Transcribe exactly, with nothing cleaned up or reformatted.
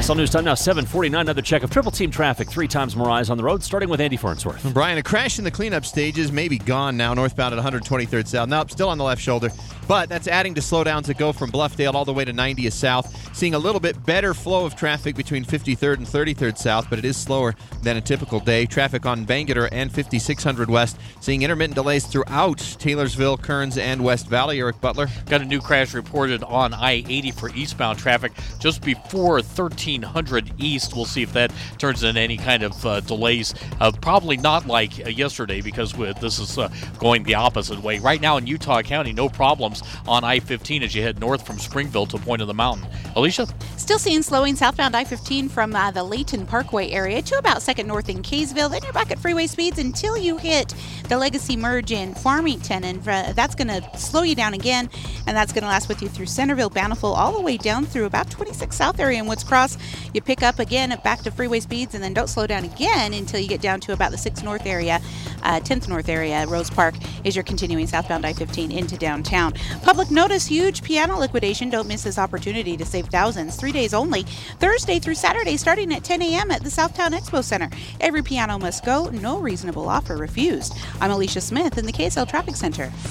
K S L News Time now, seven forty-nine. Another check of Triple Team traffic. Three times more eyes on the road, starting with Andy Farnsworth. Brian, a crash in the cleanup stages may be gone now, northbound at one twenty-third South. Now, still on the left shoulder, but that's adding to slowdowns that go from Bluffdale all the way to ninetieth South. Seeing a little bit better flow of traffic between fifty-third and thirty-third South, but it is slower than a typical day. Traffic on Bangerter and fifty-six hundred West. Seeing intermittent delays throughout Taylorsville, Kearns, and West Valley. Eric Butler. Got a new crash reported on I eighty for eastbound traffic just before thirteen hundred East. We'll see if that turns into any kind of uh, delays. Uh, probably not like uh, yesterday, because we, this is uh, going the opposite way. Right now in Utah County, no problems on I fifteen as you head north from Springville to Point of the Mountain. Alicia? Still seeing slowing southbound I fifteen from uh, the Layton Parkway area to about second North in Kaysville. Then you're back at freeway speeds until you hit the Legacy Merge in Farmington, and uh, that's going to slow you down again, and that's going to last with you through Centerville, Bountiful, all the way down through about twenty-six South area in Woods Cross. You pick up again back to freeway speeds, and then don't slow down again until you get down to about the sixth North area, uh, tenth North area. Rose Park is your continuing southbound I fifteen into downtown. Public notice, huge piano liquidation. Don't miss this opportunity to save thousands. Three days only, Thursday through Saturday, starting at ten a.m. at the Southtown Expo Center. Every piano must go, no reasonable offer refused. I'm Alicia Smith in the K S L Traffic Center.